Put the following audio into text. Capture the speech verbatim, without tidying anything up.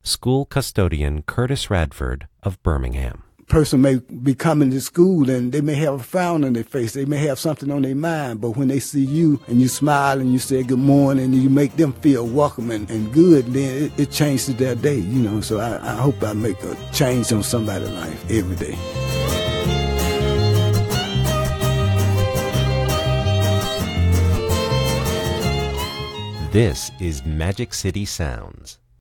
School custodian Curtis Radford of Birmingham. Person may be coming to school and they may have a frown on their face. They may have something on their mind, but when they see you and you smile and you say good morning and you make them feel welcome and, and good, then it, it changes their day, you know. So I, I hope I make a change on somebody's life every day. This is Magic City Sounds.